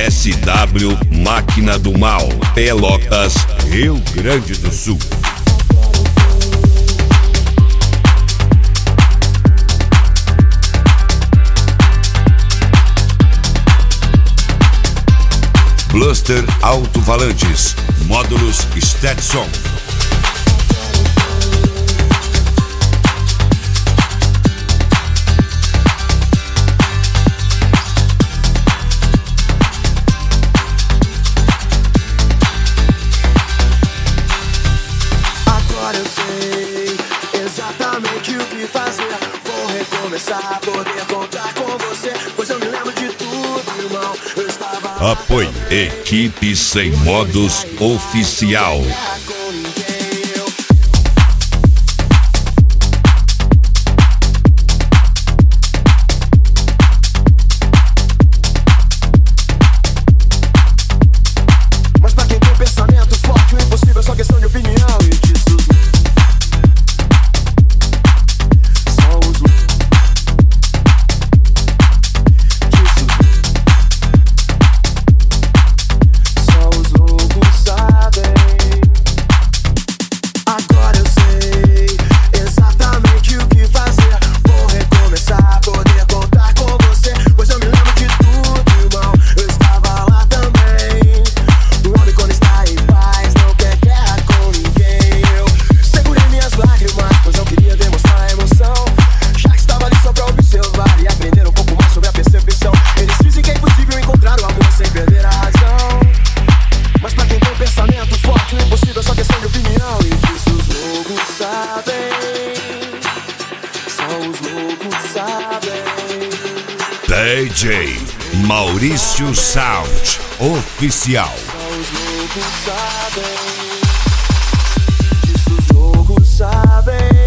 SW Máquina do Mal, Pelotas, Rio Grande do Sul. Bluster Alto-Falantes, módulos Stetson. Agora eu sei exatamente o que fazer. Vou recomeçar, poder contar com você, pois eu me lembro de tudo, irmão. Eu estava... Apoio Equipe Sem Modos Oficial. Mas pra quem tem pensamento forte, o impossível é só questão de opinião. E disso só os loucos sabem. Agora eu sei exatamente o que fazer. Vou recomeçar, poder contar com você, pois eu me lembro de tudo, irmão. Eu estava lá também. Um homem quando está em paz não quer guerra com ninguém. Eu segurei minhas lágrimas, pois não queria demonstrar a emoção. Já que estava ali só pra observar e aprender um pouco mais sobre a percepção. Eles dizem que é impossível encontrar o amor sem perder a razão. Mas pra quem tem pensamento forte, o impossível é só questão de opinião. E disso os loucos sabem. Só os loucos sabem. DJ Maurício Sound Oficial. Só os loucos sabem. Disso os loucos sabem.